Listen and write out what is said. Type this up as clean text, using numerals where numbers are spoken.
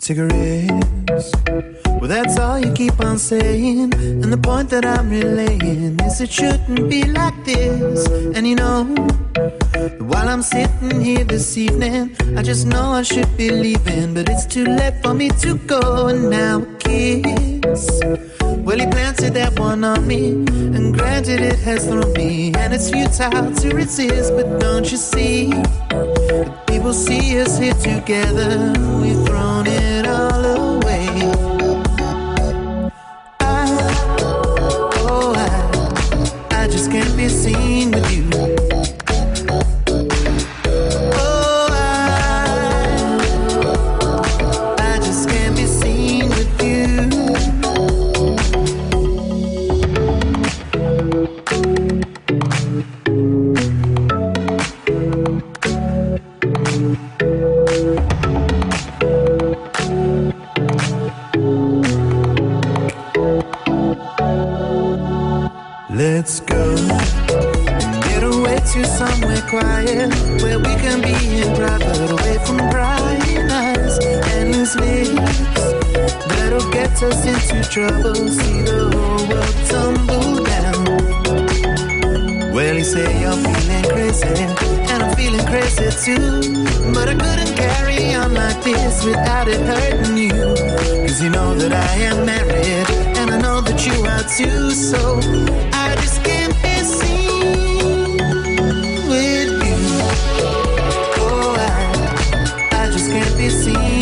cigarettes. Well, that's all you keep on saying. And the point that I'm relaying is it shouldn't be like this. And you know, while I'm sitting here this evening, I just know I should be leaving, but it's too late for me to go. And now a kiss, well, he planted that one on me, and granted it has thrown me, and it's futile to resist. But don't you see, people see us here together, we've thrown it all away. I just can't be seen with you. I just can't be seen with you. Let's go and get away to somewhere quiet, where we can be in private, away from prying eyes, endless lips that'll get us into trouble. See the whole world tumble down. Well, you say you're feeling crazy, and I'm feeling crazy too, but I couldn't carry on like this without it hurting you. Cause you know that I am married, and I know that you are too. So I just can't be seen with you. Oh, I just can't be seen.